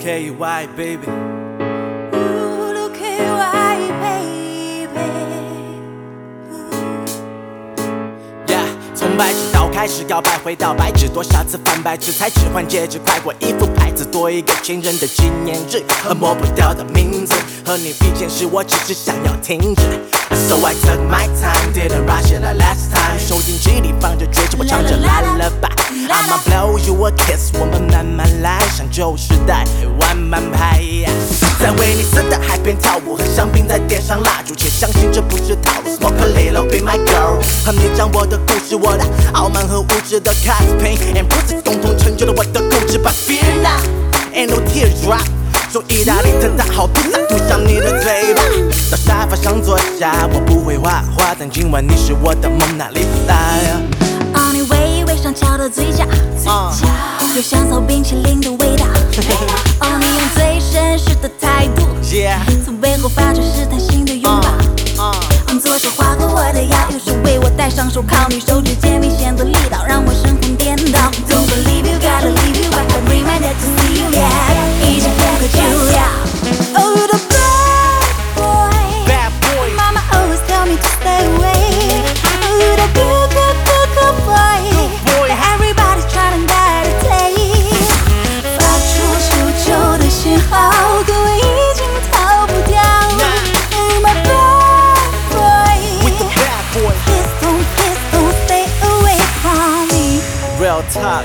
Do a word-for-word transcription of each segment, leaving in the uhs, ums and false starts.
K Y baby。从白纸到开始告白，回到白纸，多少次翻白纸才只换戒指，快过一副牌子，多一个情人的纪念日和抹不掉的名字。和你遇见时，我只是想要停止。So I took my time, didn't rush it like last time。收音机里放着爵士，我唱着啦啦吧。I'ma blow you a kiss， 我们慢慢来，像旧时代玩慢拍。在威尼斯的海边跳舞，和香槟在点上蜡烛，且相信这不是套路。Smoke a little, be my girl。和你讲我的故事，我的傲慢和无知的 cosplay，and 不是共同成就了我的固执。But fear not, ain't no teardrop。从意大利藤大好披萨涂上你的嘴巴，到沙发上坐下。我不会画画，但今晚你是我的蒙娜丽莎。 哦，你微微上翘的嘴角，有香草冰淇淋的味道。哦，你用最绅士的态度，从背后发出试探性的拥抱。嗯，左手划过我的腰，右手为我戴上手铐，你手指间明显的力道让我神魂颠倒。Don't believe you, gotta leave you, but I'm reminded to see you, yeah， 已经不可救药。Oh, you're the bad boy, bad boy. Mama always tell me to stay away. Oh, you're the good, good, good, good boy, boy. Everybody's trying to take。发出求救的信号，可我已经逃不掉。Oh, my bad boy, with the bad boy. Please don't, please don't stay away from me. Real talk,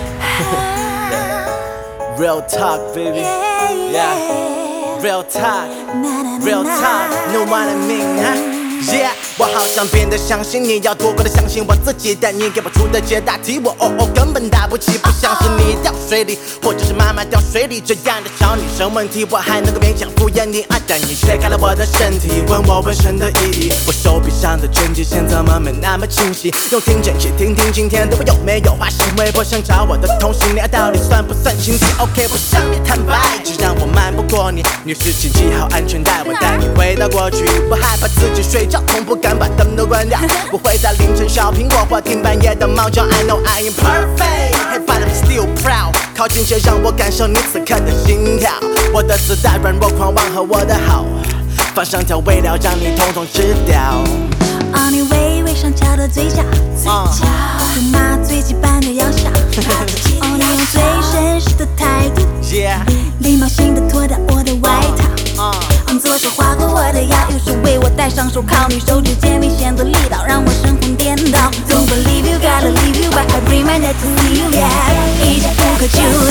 real talk, baby. Yeah, Real talk, Na, na, na, real na. talk, know what I mean, huh? Yeah， 我好想变得相信你，要多过的相信我自己，但你给我出的解答题，我哦哦根本答不起，不像是你掉水里，或者是妈妈掉水里这样的小女生问题，我还能够勉强敷衍你啊，但你揭开了我的身体，问我纹身的意义，我手臂上的针迹线怎么没那么清晰？用听诊器听听今天的我有没有花心微博想找我的同性恋，到底算不算情敌 ？OK， 不想你坦白，只让我瞒不过你。女士请系好安全带，我带你回到过去，不害怕自己睡觉，从不敢把灯都关掉，不会在凌晨削苹果或听半夜的猫叫。I know I am perfect, but I'm still proud。靠近些，让我感受你此刻的心跳。我的自带软弱狂妄和我的好，放上调味料，让你统统吃掉。 哦，你微微上翘的嘴角，有麻醉剂般的窈窕。哦，你用最绅士的态度，礼貌性的脱掉我的外套。嗯，左手划过我的腰，右手为我戴上手铐，你手指间明显的力道让我神魂颠倒。Don't believe you, gotta leave you, but I'm reminded to see you, yeah， 已经不可救药。